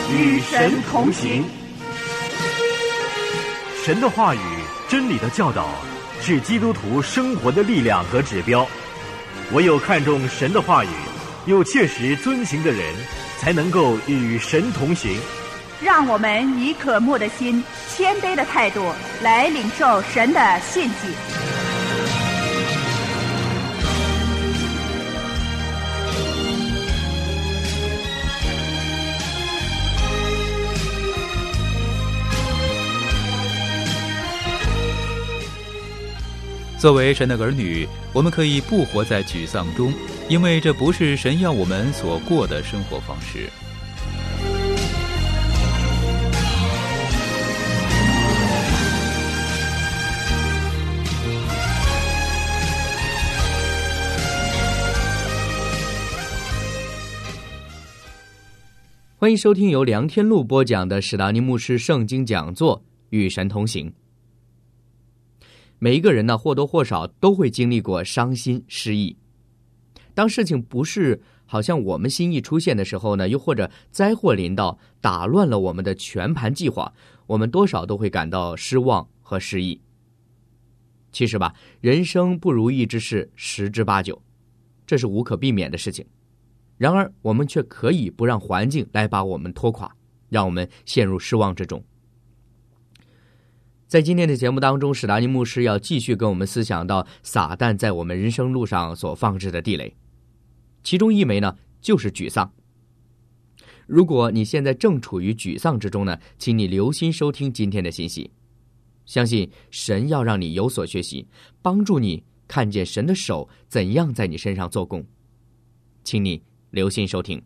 与神同行。 神的话语、真理的教导是基督徒生活的力量和指标。唯有看重神的话语，又切实遵行的人，才能够与神同行。 让我们以渴慕的心、谦卑的态度来领受神的信息。 作为神的儿女，我们可以不活在沮丧中，因为这不是神要我们所过的生活方式。 欢迎收听由梁天禄播讲的史达尼牧师圣经讲座《与神同行》。每一个人呢，或多或少都会经历过伤心失意。当事情不是好像我们心意出现的时候呢，又或者灾祸临到，打乱了我们的全盘计划，我们多少都会感到失望和失意。其实吧，人生不如意之事十之八九，这是无可避免的事情。然而我们却可以不让环境来把我们拖垮，让我们陷入失望之中。在今天的节目当中，史达尼牧师要继续跟我们思想到撒旦在我们人生路上所放置的地雷，其中一枚呢就是沮丧。如果你现在正处于沮丧之中呢，请你留心收听今天的信息，相信神要让你有所学习，帮助你看见神的手怎样在你身上做工。请你留心收听。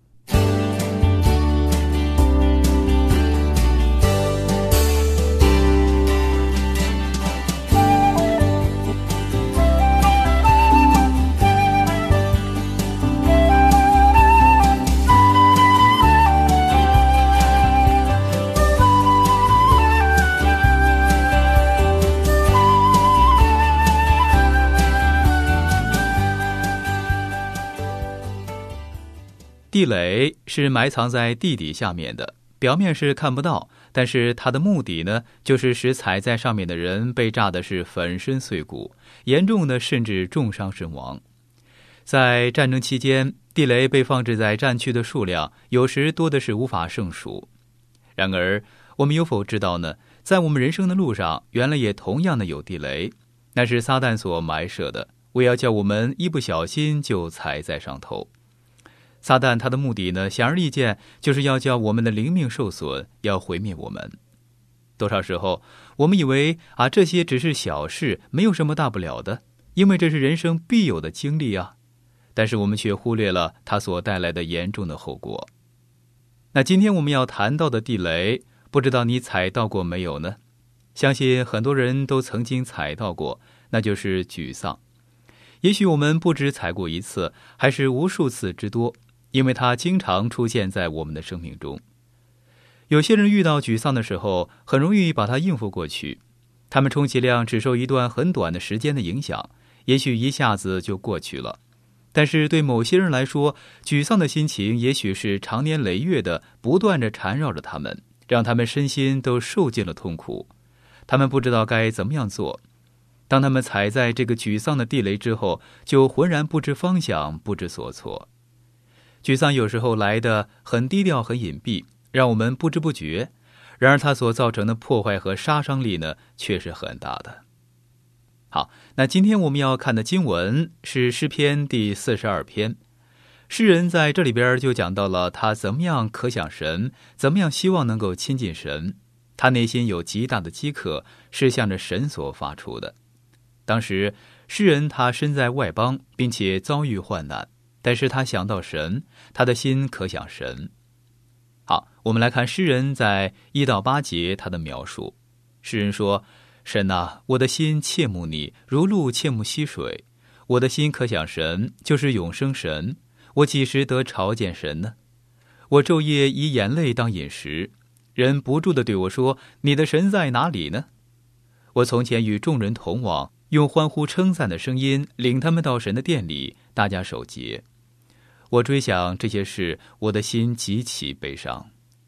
地雷是埋藏在地底下面的，表面是看不到，但是它的目的呢，就是使踩在上面的人被炸的是粉身碎骨，严重的甚至重伤身亡。在战争期间，地雷被放置在战区的数量有时多的是无法胜数。然而我们有否知道呢，在我们人生的路上，原来也同样的有地雷，那是撒旦所埋设的，为要叫我们一不小心就踩在上头。撒旦他的目的呢，显而易见，就是要叫我们的灵命受损，要毁灭我们。多少时候我们以为这些只是小事，没有什么大不了的，因为这是人生必有的经历啊，但是我们却忽略了它所带来的严重的后果。那今天我们要谈到的地雷，不知道你踩到过没有呢？相信很多人都曾经踩到过，那就是沮丧。也许我们不止踩过一次，还是无数次之多，因为它经常出现在我们的生命中。有些人遇到沮丧的时候，很容易把它应付过去，他们充其量只受一段很短的时间的影响，也许一下子就过去了。但是对某些人来说，沮丧的心情也许是长年累月的不断地缠绕着他们，让他们身心都受尽了痛苦。他们不知道该怎么样做。当他们踩在这个沮丧的地雷之后，就浑然不知方向，不知所措。沮丧有时候来得很低调，很隐蔽，让我们不知不觉，然而它所造成的破坏和杀伤力呢，却是很大的。好，那今天我们要看的经文是诗篇第42篇。诗人在这里边就讲到了他怎么样可想神，怎么样希望能够亲近神，他内心有极大的饥渴，是向着神所发出的。当时诗人他身在外邦，并且遭遇患难，但是他想到神，他的心可想神。好，我们来看诗人在1到8节他的描述。诗人说：神啊，我的心切慕你，如鹿切慕溪水。我的心可想神，就是永生神。我几时得朝见神呢？我昼夜以眼泪当饮食。人不住地对我说：你的神在哪里呢？我从前与众人同往，用欢呼称赞的声音领他们到神的殿里，大家守节。我追想这些事，我的心极其悲伤。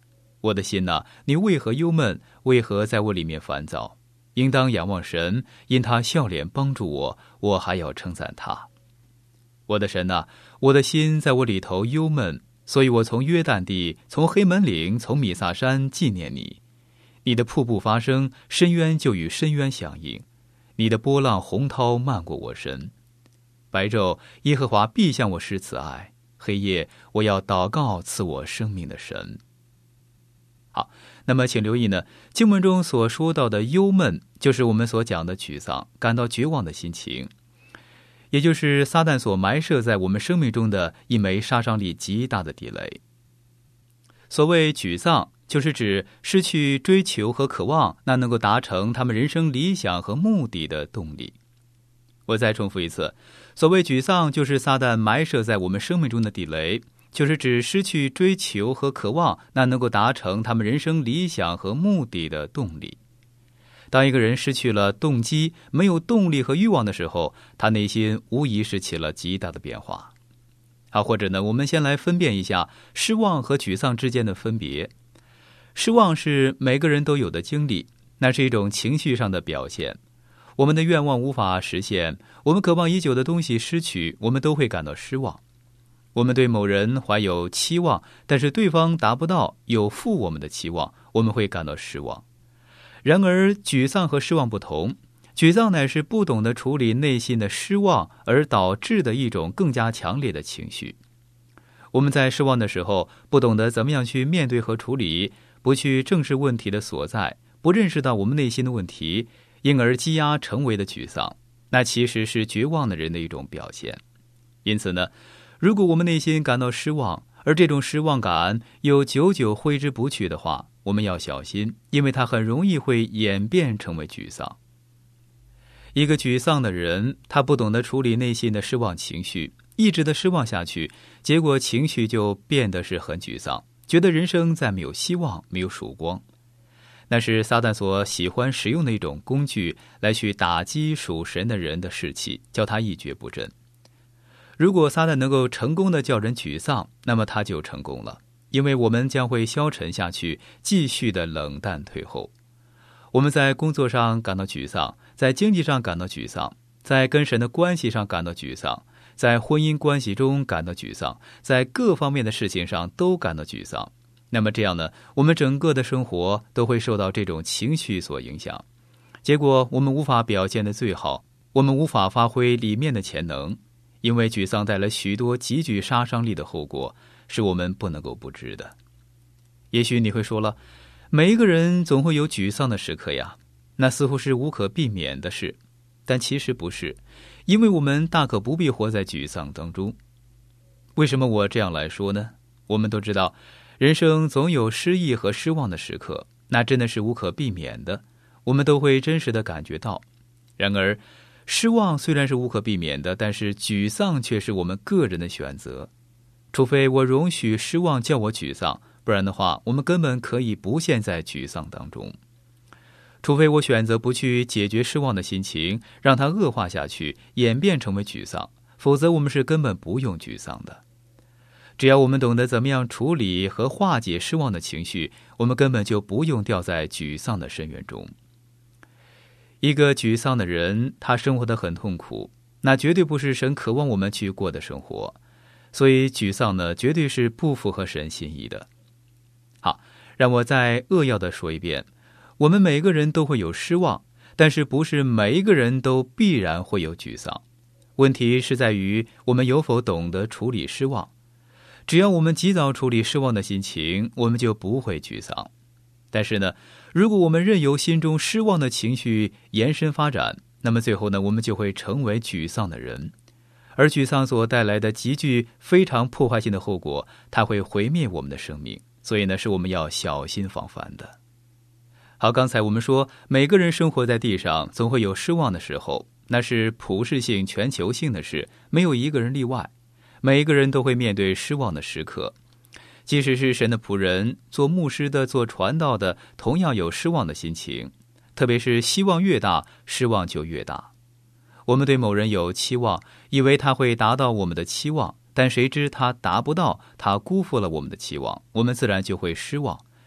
我的心哪，你为何忧闷？为何在我里面烦躁？应当仰望神，因他笑脸帮助我，我还要称赞他。我的神哪，我的心在我里头忧闷，所以我从约旦地，从黑门岭，从米萨山纪念你。你的瀑布发生，深渊就与深渊响应，你的波浪洪涛漫过我身。白昼，耶和华必向我施慈爱；黑夜，我要祷告赐我生命的神。好，那么请留意呢，经文中所说到的忧闷，就是我们所讲的沮丧、感到绝望的心情，也就是撒旦所埋设在我们生命中的一枚杀伤力极大的地雷。所谓沮丧，就是指失去追求和渴望那能够达成他们人生理想和目的的动力。我再重复一次，所谓沮丧，就是撒旦埋设在我们生命中的地雷，就是指失去追求和渴望那能够达成他们人生理想和目的的动力。当一个人失去了动机，没有动力和欲望的时候，他内心无疑是起了极大的变化。好，或者呢，我们先来分辨一下失望和沮丧之间的分别。失望是每个人都有的经历，那是一种情绪上的表现。我们的愿望无法实现，我们渴望已久的东西失去，我们都会感到失望。我们对某人怀有期望，但是对方达不到，有负我们的期望，我们会感到失望。然而沮丧和失望不同，沮丧乃是不懂得处理内心的失望而导致的一种更加强烈的情绪。我们在失望的时候，不懂得怎么样去面对和处理，不去正视问题的所在，不认识到我们内心的问题，因而积压成为的沮丧，那其实是绝望的人的一种表现。因此呢，如果我们内心感到失望，而这种失望感又久久挥之不去的话，我们要小心，因为它很容易会演变成为沮丧。一个沮丧的人，他不懂得处理内心的失望情绪，一直的失望下去，结果情绪就变得是很沮丧，觉得人生再没有希望，没有曙光。那是撒旦所喜欢使用的一种工具，来去打击属神的人的士气，叫他一蹶不振。如果撒旦能够成功的叫人沮丧，那么他就成功了，因为我们将会消沉下去，继续的冷淡退后。我们在工作上感到沮丧，在经济上感到沮丧，在跟神的关系上感到沮丧，在婚姻关系中感到沮丧，在各方面的事情上都感到沮丧。那么这样呢，我们整个的生活都会受到这种情绪所影响，结果我们无法表现得最好，我们无法发挥里面的潜能，因为沮丧带来许多极具杀伤力的后果，是我们不能够不知的。也许你会说了，每一个人总会有沮丧的时刻呀，那似乎是无可避免的事，但其实不是，因为我们大可不必活在沮丧当中。为什么我这样来说呢？我们都知道，人生总有失意和失望的时刻，那真的是无可避免的，我们都会真实的感觉到。然而失望虽然是无可避免的，但是沮丧却是我们个人的选择。除非我容许失望叫我沮丧，不然的话，我们根本可以不陷在沮丧当中。除非我选择不去解决失望的心情，让它恶化下去，演变成为沮丧，否则我们是根本不用沮丧的。只要我们懂得怎么样处理和化解失望的情绪，我们根本就不用掉在沮丧的深渊中。一个沮丧的人，他生活得很痛苦，那绝对不是神渴望我们去过的生活。所以沮丧呢，绝对是不符合神心意的。好，让我再扼要的说一遍，我们每个人都会有失望，但是不是每一个人都必然会有沮丧。问题是在于我们有否懂得处理失望。只要我们及早处理失望的心情，我们就不会沮丧。但是呢，如果我们任由心中失望的情绪延伸发展，那么最后呢，我们就会成为沮丧的人。而沮丧所带来的极具非常破坏性的后果，它会毁灭我们的生命，所以呢，是我们要小心防范的。好，刚才我们说，每个人生活在地上总会有失望的时候，那是普世性、全球性的事，没有一个人例外。每一个人都会面对失望的时刻，即使是神的仆人，做牧师的、做传道的，同样有失望的心情，特别是希望越大，失望就越大。我们对某人有期望，以为他会达到我们的期望，但谁知他达不到，他辜负了我们的期望，我们自然就会失望。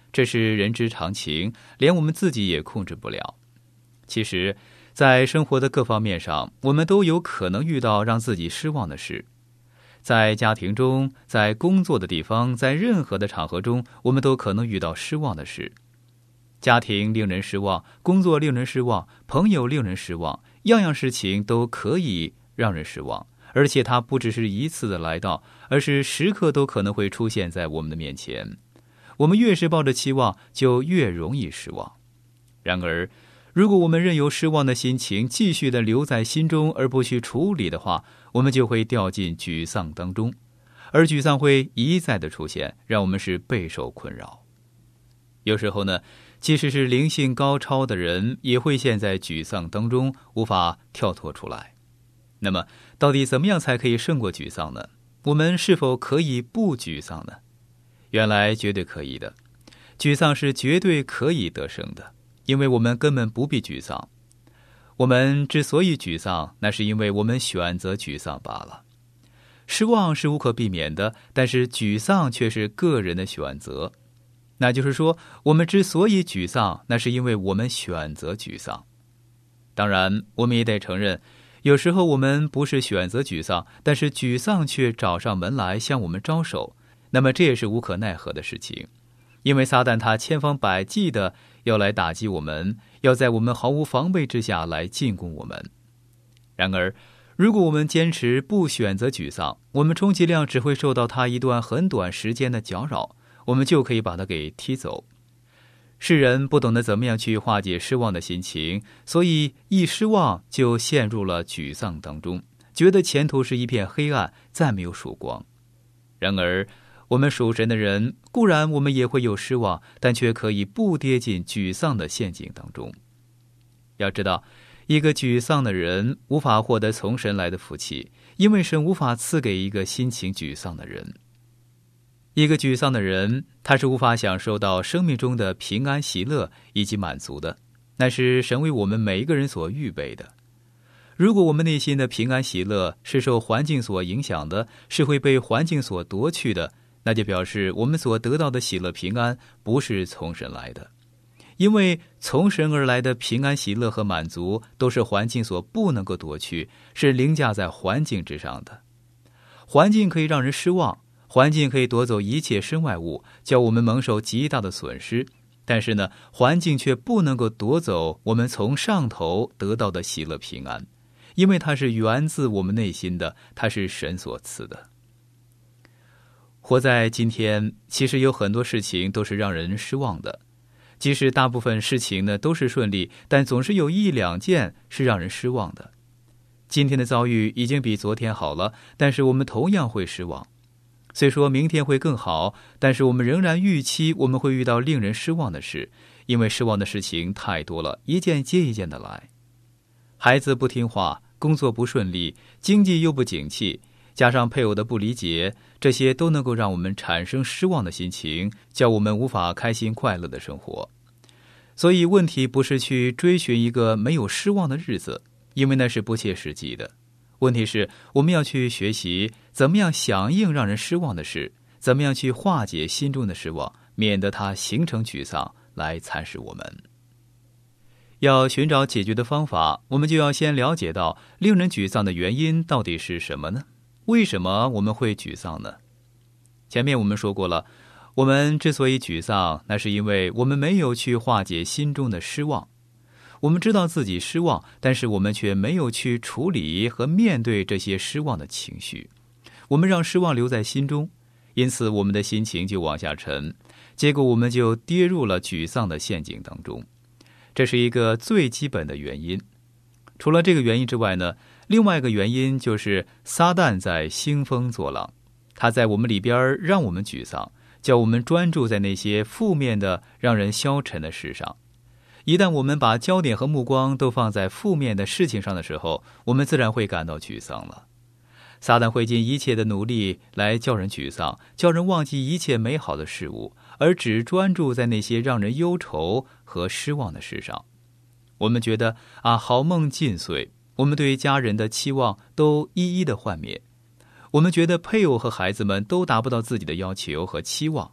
这是人之常情，连我们自己也控制不了。其实，在生活的各方面上，我们都有可能遇到让自己失望的事。在家庭中，在工作的地方，在任何的场合中，我们都可能遇到失望的事。家庭令人失望，工作令人失望，朋友令人失望，样样事情都可以让人失望，而且它不只是一次的来到，而是时刻都可能会出现在我们的面前。我们越是抱着期望，就越容易失望。然而，如果我们任由失望的心情继续地留在心中而不去处理的话，我们就会掉进沮丧当中，而沮丧会一再的出现，让我们是备受困扰。有时候呢，即使是灵性高超的人，也会陷在沮丧当中，无法跳脱出来。那么，到底怎么样才可以胜过沮丧呢？我们是否可以不沮丧呢？原来绝对可以的，沮丧是绝对可以得胜的，因为我们根本不必沮丧。我们之所以沮丧，那是因为我们选择沮丧罢了。失望是无可避免的，但是沮丧却是个人的选择。那就是说，我们之所以沮丧，那是因为我们选择沮丧。当然，我们也得承认，有时候我们不是选择沮丧，但是沮丧却找上门来向我们招手，那么这也是无可奈何的事情。因为撒旦他千方百计的要来打击我们，要在我们毫无防备之下来进攻我们。然而，如果我们坚持不选择沮丧，我们充其量只会受到他一段很短时间的搅扰，我们就可以把它给踢走。世人不懂得怎么样去化解失望的心情，所以一失望就陷入了沮丧当中，觉得前途是一片黑暗，再没有曙光。然而，我们属神的人，固然我们也会有失望，但却可以不跌进沮丧的陷阱当中。要知道，一个沮丧的人无法获得从神来的福气，因为神无法赐给一个心情沮丧的人。一个沮丧的人，他是无法享受到生命中的平安喜乐以及满足的，那是神为我们每一个人所预备的。如果我们内心的平安喜乐是受环境所影响的，是会被环境所夺去的，那就表示我们所得到的喜乐平安不是从神来的。因为从神而来的平安喜乐和满足都是环境所不能够夺去，是凌驾在环境之上的。环境可以让人失望，环境可以夺走一切身外物，叫我们蒙受极大的损失，但是呢，环境却不能够夺走我们从上头得到的喜乐平安，因为它是源自我们内心的，它是神所赐的。活在今天，其实有很多事情都是让人失望的，即使大部分事情呢都是顺利，但总是有一两件是让人失望的。今天的遭遇已经比昨天好了，但是我们同样会失望。虽说明天会更好，但是我们仍然预期我们会遇到令人失望的事，因为失望的事情太多了，一件接一件的来。孩子不听话，工作不顺利，经济又不景气，加上配偶的不理解，这些都能够让我们产生失望的心情，叫我们无法开心快乐的生活。所以问题不是去追寻一个没有失望的日子，因为那是不切实际的。问题是我们要去学习怎么样响应让人失望的事，怎么样去化解心中的失望，免得它形成沮丧来蚕食我们。要寻找解决的方法，我们就要先了解到令人沮丧的原因到底是什么呢？为什么我们会沮丧呢？前面我们说过了，我们之所以沮丧，那是因为我们没有去化解心中的失望。我们知道自己失望，但是我们却没有去处理和面对这些失望的情绪，我们让失望留在心中，因此我们的心情就往下沉，结果我们就跌入了沮丧的陷阱当中。这是一个最基本的原因。除了这个原因之外呢，另外一个原因就是撒旦在兴风作浪，他在我们里边让我们沮丧，叫我们专注在那些负面的让人消沉的事上。一旦我们把焦点和目光都放在负面的事情上的时候，我们自然会感到沮丧了。撒旦会尽一切的努力来叫人沮丧，叫人忘记一切美好的事物，而只专注在那些让人忧愁和失望的事上。我们觉得好梦尽碎，我们对家人的期望都一一的幻灭，我们觉得配偶和孩子们都达不到自己的要求和期望，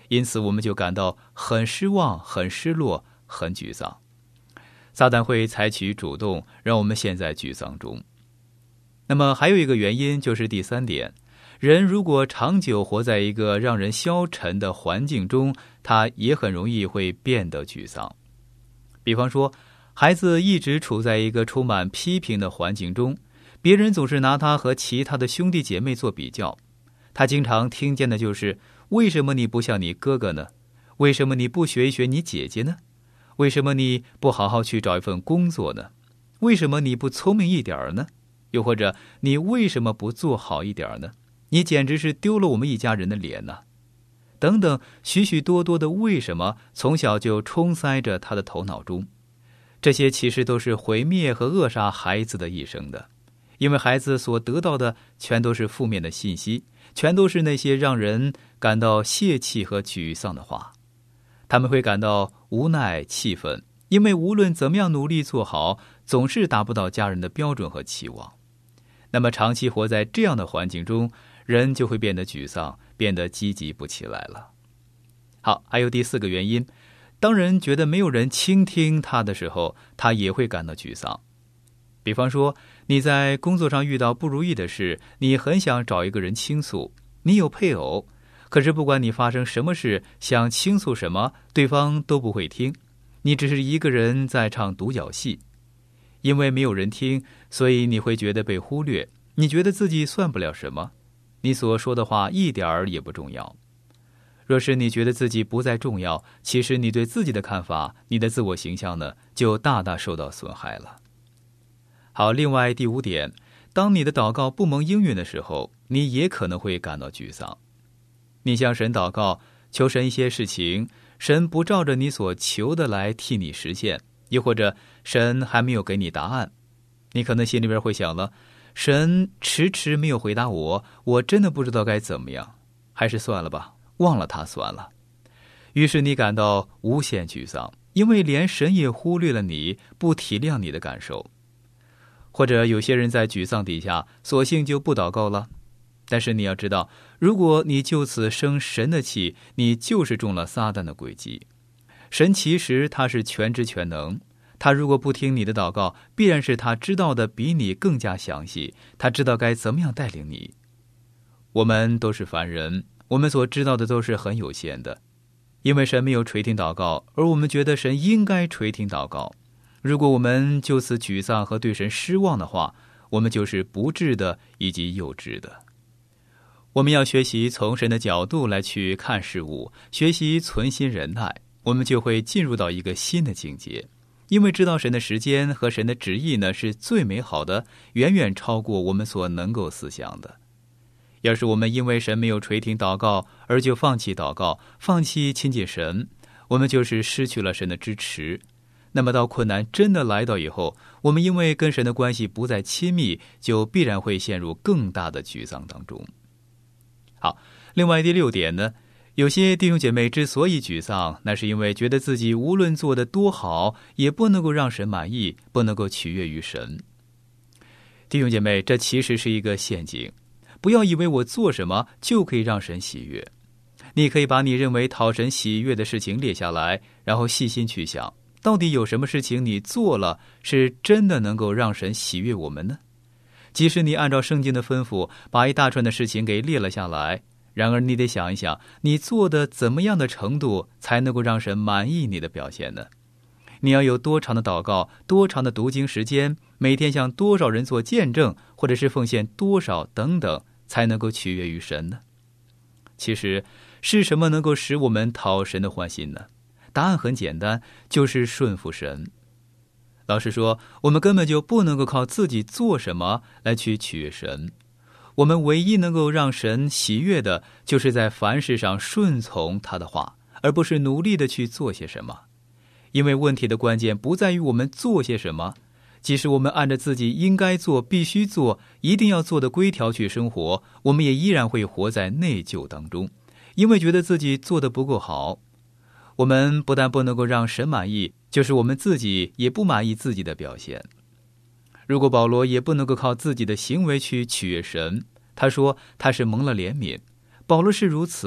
因此我们就感到很失望、很失落、很沮丧。撒旦会采取主动，让我们陷在沮丧中。那么还有一个原因，就是第3点，人如果长久活在一个让人消沉的环境中，他也很容易会变得沮丧。比方说，孩子一直处在一个充满批评的环境中，别人总是拿他和其他的兄弟姐妹做比较，他经常听见的就是为什么你不像你哥哥呢？为什么你不学一学你姐姐呢？为什么你不好好去找一份工作呢？为什么你不聪明一点呢？又或者你为什么不做好一点呢？你简直是丢了我们一家人的脸呢！等等，许许多多的为什么从小就充塞着他的头脑中。这些其实都是毁灭和扼杀孩子的一生的，因为孩子所得到的全都是负面的信息，全都是那些让人感到泄气和沮丧的话。他们会感到无奈、气愤，因为无论怎么样努力做好，总是达不到家人的标准和期望。那么长期活在这样的环境中，人就会变得沮丧，变得积极不起来了。好，还有第4个原因，当人觉得没有人倾听他的时候，他也会感到沮丧。比方说，你在工作上遇到不如意的事，你很想找一个人倾诉，你有配偶，可是不管你发生什么事，想倾诉什么，对方都不会听，你只是一个人在唱独角戏。因为没有人听，所以你会觉得被忽略，你觉得自己算不了什么，你所说的话一点儿也不重要。若是你觉得自己不再重要，其实你对自己的看法，你的自我形象呢，就大大受到损害了。好，另外第5点，当你的祷告不蒙应允的时候，你也可能会感到沮丧。你向神祷告，求神一些事情，神不照着你所求的来替你实现，又或者神还没有给你答案，你可能心里边会想了，神迟迟没有回答我，我真的不知道该怎么样，还是算了吧，忘了他算了。于是你感到无限沮丧，因为连神也忽略了你，不体谅你的感受。或者有些人在沮丧底下，索性就不祷告了。但是你要知道，如果你就此生神的气，你就是中了撒旦的诡计。神其实他是全知全能，他如果不听你的祷告，必然是他知道的比你更加详细，他知道该怎么样带领你。我们都是凡人，我们所知道的都是很有限的，因为神没有垂听祷告，而我们觉得神应该垂听祷告。如果我们就此沮丧和对神失望的话，我们就是不智的以及幼稚的。我们要学习从神的角度来去看事物，学习存心忍耐，我们就会进入到一个新的境界。因为知道神的时间和神的旨意呢，是最美好的，远远超过我们所能够思想的。要是我们因为神没有垂听祷告而就放弃祷告，放弃亲近神，我们就是失去了神的支持。那么到困难真的来到以后，我们因为跟神的关系不再亲密，就必然会陷入更大的沮丧当中。好，另外第6点呢，有些弟兄姐妹之所以沮丧，那是因为觉得自己无论做得多好，也不能够让神满意，不能够取悦于神。弟兄姐妹，这其实是一个陷阱。不要以为我做什么就可以让神喜悦。你可以把你认为讨神喜悦的事情列下来，然后细心去想，到底有什么事情你做了是真的能够让神喜悦我们呢？即使你按照圣经的吩咐把一大串的事情给列了下来，然而你得想一想，你做的怎么样的程度才能够让神满意你的表现呢？你要有多长的祷告，多长的读经时间，每天向多少人做见证，或者是奉献多少等等，才能够取悦于神呢？其实是什么能够使我们讨神的欢心呢？答案很简单，就是顺服神。老实说，我们根本就不能够靠自己做什么来去取悦神。我们唯一能够让神喜悦的，就是在凡事上顺从他的话，而不是努力的去做些什么。因为问题的关键不在于我们做些什么，即使我们按照自己应该做、必须做、一定要做的规条去生活，我们也依然会活在内疚当中，因为觉得自己做得不够好。我们不但不能够让神满意，就是我们自己也不满意自己的表现。如果保罗也不能够靠自己的行为去取悦神，他说他是蒙了怜悯，保罗是如此，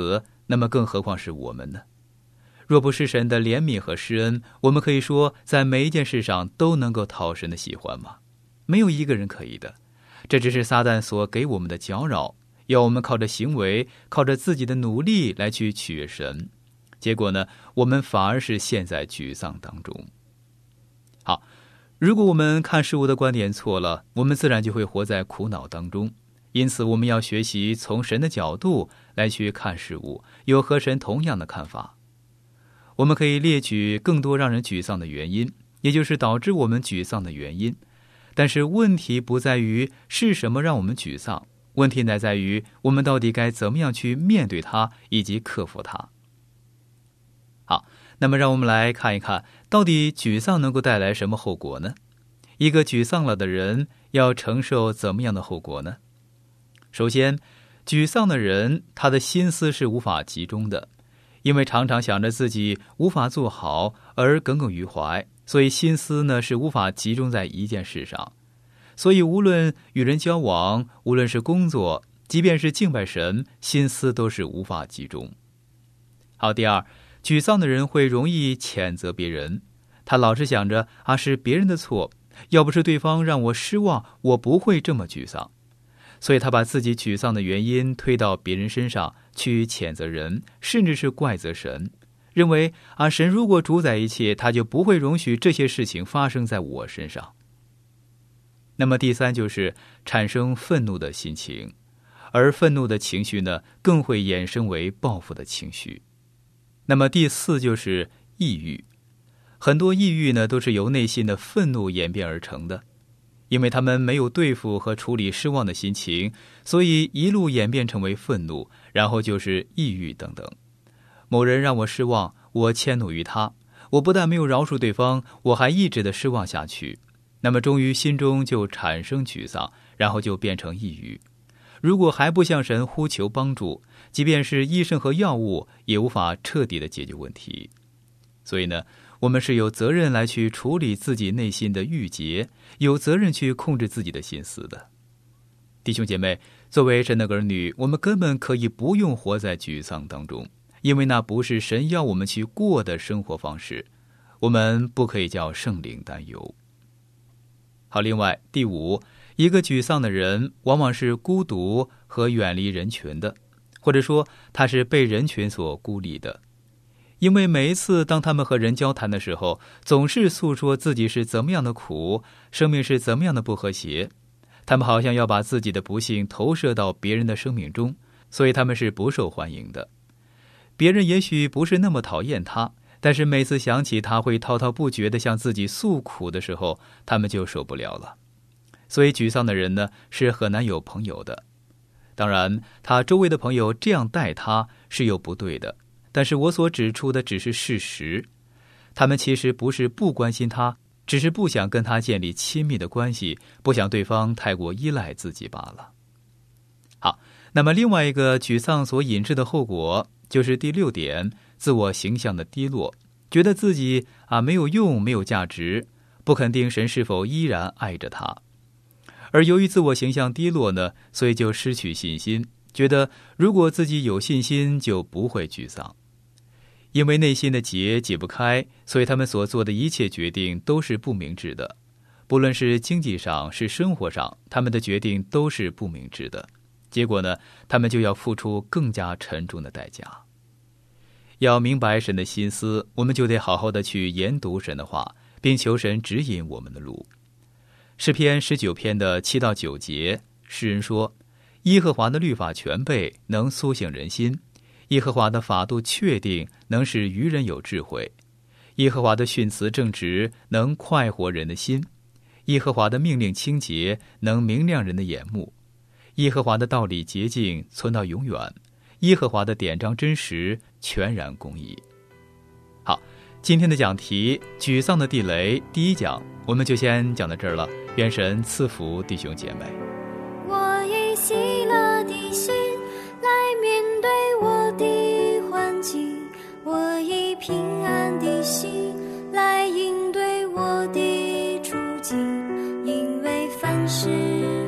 那么更何况是我们呢？若不是神的怜悯和施恩，我们可以说在每一件事上都能够讨神的喜欢吗？没有一个人可以的。这只是撒旦所给我们的搅扰，要我们靠着行为，靠着自己的努力来去取悦神。结果呢，我们反而是陷在沮丧当中。好，如果我们看事物的观点错了，我们自然就会活在苦恼当中。因此我们要学习从神的角度来去看事物，有和神同样的看法。我们可以列举更多让人沮丧的原因，也就是导致我们沮丧的原因。但是问题不在于是什么让我们沮丧，问题乃在于我们到底该怎么样去面对它，以及克服它。好，那么让我们来看一看，到底沮丧能够带来什么后果呢？一个沮丧了的人要承受怎么样的后果呢？首先，沮丧的人，他的心思是无法集中的，因为常常想着自己无法做好而耿耿于怀，所以心思呢是无法集中在一件事上。所以无论与人交往，无论是工作，即便是敬拜神，心思都是无法集中。好，第二，沮丧的人会容易谴责别人，他老是想着是别人的错，要不是对方让我失望，我不会这么沮丧。所以他把自己沮丧的原因推到别人身上去谴责人，甚至是怪责神，认为神如果主宰一切，他就不会容许这些事情发生在我身上。那么第三就是产生愤怒的心情，而愤怒的情绪呢，更会衍生为报复的情绪。那么第四就是抑郁，很多抑郁呢都是由内心的愤怒演变而成的。因为他们没有对付和处理失望的心情，所以一路演变成为愤怒，然后就是抑郁等等。某人让我失望，我迁怒于他，我不但没有饶恕对方，我还一直的失望下去。那么终于心中就产生沮丧，然后就变成抑郁。如果还不向神呼求帮助，即便是医生和药物也无法彻底的解决问题。所以呢，我们是有责任来去处理自己内心的郁结，有责任去控制自己的心思的。弟兄姐妹，作为神的儿女，我们根本可以不用活在沮丧当中，因为那不是神要我们去过的生活方式。我们不可以叫圣灵担忧。好，另外第五，一个沮丧的人往往是孤独和远离人群的，或者说他是被人群所孤立的。因为每一次当他们和人交谈的时候，总是诉说自己是怎么样的苦，生命是怎么样的不和谐，他们好像要把自己的不幸投射到别人的生命中，所以他们是不受欢迎的。别人也许不是那么讨厌他，但是每次想起他会滔滔不绝地向自己诉苦的时候，他们就受不了了。所以沮丧的人呢，是很难有朋友的。当然，他周围的朋友这样待他是有不对的，但是我所指出的只是事实，他们其实不是不关心他，只是不想跟他建立亲密的关系，不想对方太过依赖自己罢了。好，那么另外一个沮丧所引致的后果，就是第6点，自我形象的低落，觉得自己没有用，没有价值，不肯定神是否依然爱着他。而由于自我形象低落呢，所以就失去信心，觉得如果自己有信心就不会沮丧。因为内心的结解不开，所以他们所做的一切决定都是不明智的，不论是经济上是生活上，他们的决定都是不明智的。结果呢，他们就要付出更加沉重的代价。要明白神的心思，我们就得好好的去研读神的话，并求神指引我们的路。诗篇19篇的7到9节，诗人说：耶和华的律法全备，能苏醒人心；耶和华的法度确定，能使愚人有智慧；耶和华的训词正直，能快活人的心；耶和华的命令清洁，能明亮人的眼目；耶和华的道理洁净，存到永远；耶和华的典章真实，全然公义。好，今天的讲题沮丧的地雷第1讲我们就先讲到这儿了，愿神赐福弟兄姐妹。 我以喜乐的心来面对我的环境，我以平安的心来应对我的处境，因为凡事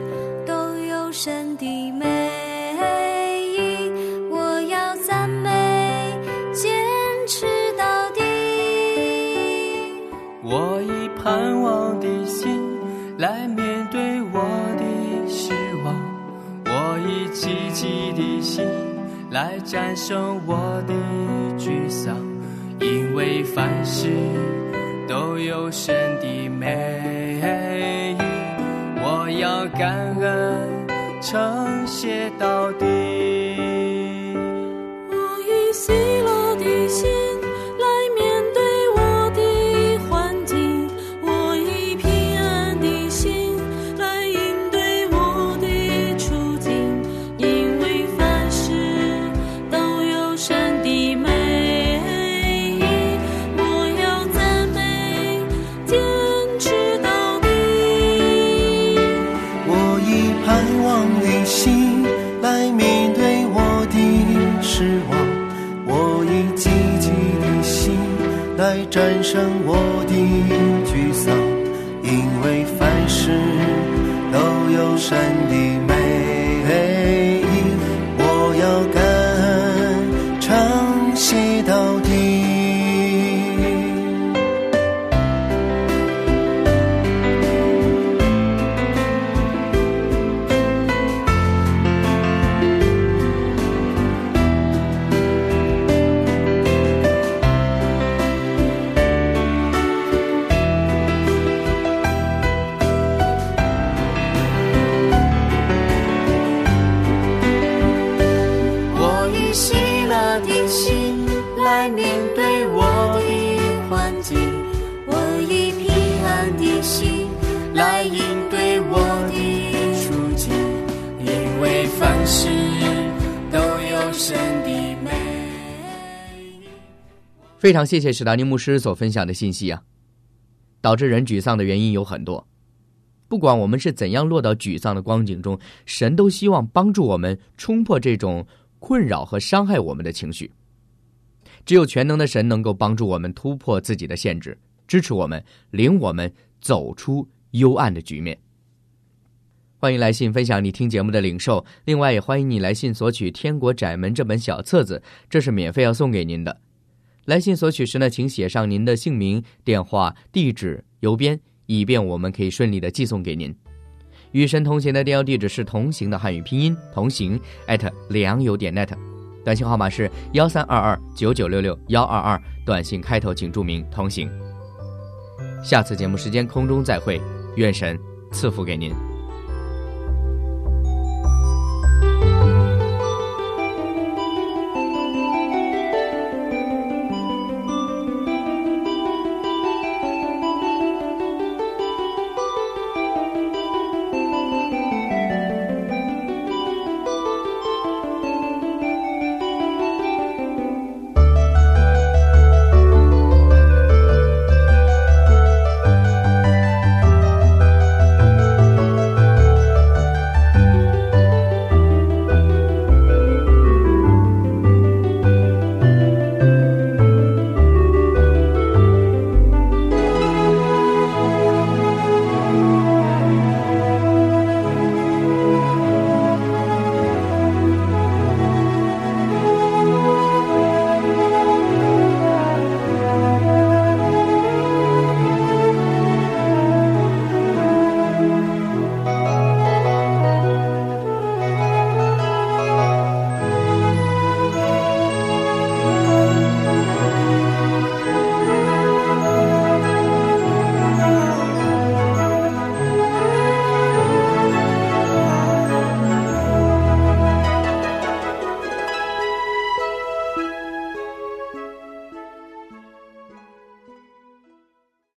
都有神的美意，我要赞美来战胜我的沮丧，因为凡事都有神的美意，我要感恩称谢到底。 我以喜乐的心来面对我的环境，我以平安的心来应对我的处境，因为凡事都有神的美意，我要赞美坚持到底。 我以盼望的心来面对我的失望，我以积极的心来战胜我的沮丧，因为凡事都有神的美意，我要感恩称谢到底。 我以喜乐的心来面对我的环境，我以平安的心来应对我的处境，因为凡事都有神的美。 非常谢谢史达尼牧师所分享的信息啊！导致人沮丧的原因有很多，不管我们是怎样落到沮丧的光景中，神都希望帮助我们冲破这种困扰和伤害我们的情绪。只有全能的神能够帮助我们突破自己的限制，支持我们，领我们走出幽暗的局面。欢迎来信分享你听节目的领受，另外也欢迎你来信索取《天国窄门》这本小册子，这是免费要送给您的。来信索取时呢，请写上您的姓名、电话、地址、邮编，以便我们可以顺利的寄送给您。与神同行的电邮地址是同行的汉语拼音同行@良友.net， 短信号码是13229966-122，短信开头请注明同行。下次节目时间空中再会，愿神赐福给您。